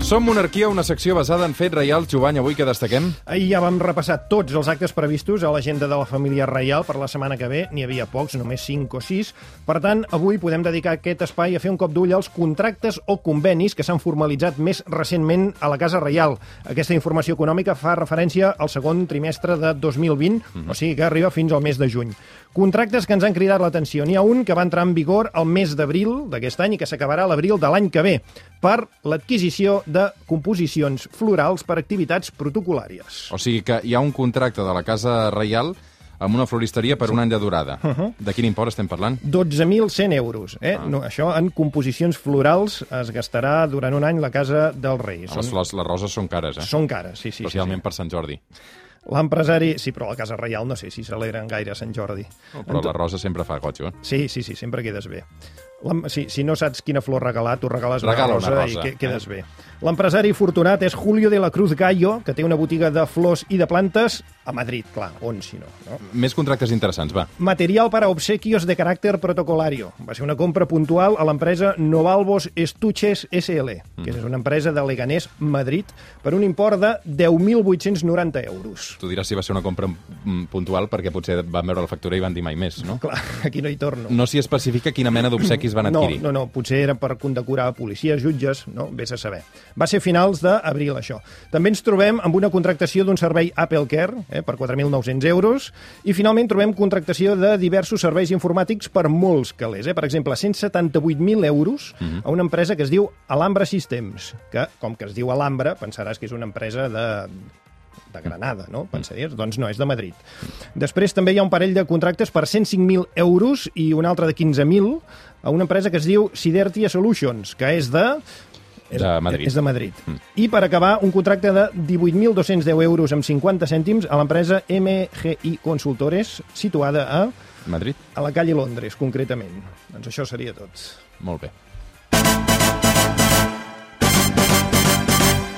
Som Monarquia, una secció basada en fets reials. Jovany, avui què destaquem? Ahir ja vam repassar tots els actes previstos a l'agenda de la família reial per la setmana que ve. N'hi havia pocs, només 5 o 6. Per tant, avui podem dedicar aquest espai a fer un cop d'ull als contractes o convenis que s'han formalitzat més recentment a la Casa Reial. Aquesta informació econòmica fa referència al segon trimestre de 2020, o sigui que arriba fins al mes de juny. Contractes que ens han cridat l'atenció. N'hi ha un que va entrar en vigor el mes d'abril d'aquest any i que s'acabarà a l'abril de l'any que ve per l'adquisició de composicions florals per activitats protocolàries. O sigui que hi ha un contracte de la Casa Reial amb una floristeria per un any de durada. De quin import estem parlant? 12.100 euros. No, això en composicions florals es gastarà durant un any la Casa del Rei. Les roses són cares, eh? Són cares, sí. Especialment per Sant Jordi. L'empresari... Sí, però a la Casa Reial no sé si celebren gaire Sant Jordi. Però la rosa sempre fa goig, eh? Sí, sempre quedes bé. Si no saps quina flor regalar, tu regales una rosa i quedes bé. L'empresari fortunat és Julio de la Cruz Gallo, que té una botiga de flors i de plantes a Madrid, clar, on si no? Més contractes interessants, va. Material para obsequios de caràcter protocolario. Va ser una compra puntual a l'empresa Novalvos Estuches SL, que és una empresa de Leganés, Madrid, per un import de 10.890 euros. Tu diràs si va ser una compra puntual perquè potser van veure la factura i van dir mai més, no? Clar, aquí no hi torno. No s'hi especifica quina mena d'obsequis van adquirir. No, potser era per condecorar policies, jutges, no? Vés a saber. Va ser finals d'abril, això. També ens trobem amb una contractació d'un servei Apple Care, per 4.900 euros, i finalment trobem contractació de diversos serveis informàtics per molts calés. Per exemple, 178.000 euros a una empresa que es diu Alhambra Systems, que, com que es diu Alhambra, pensaràs que és una empresa de Granada, no? Pensaries? Doncs no, és de Madrid. Després també hi ha un parell de contractes per 105.000 euros i un altre de 15.000 a una empresa que es diu Sidertia Solutions, que és de Madrid. És de Madrid. I per acabar, un contracte de 18.210 euros amb 50 cèntims a l'empresa MGI Consultores, situada a Madrid? A la calle Londres, concretament. Doncs això seria tot. Molt bé.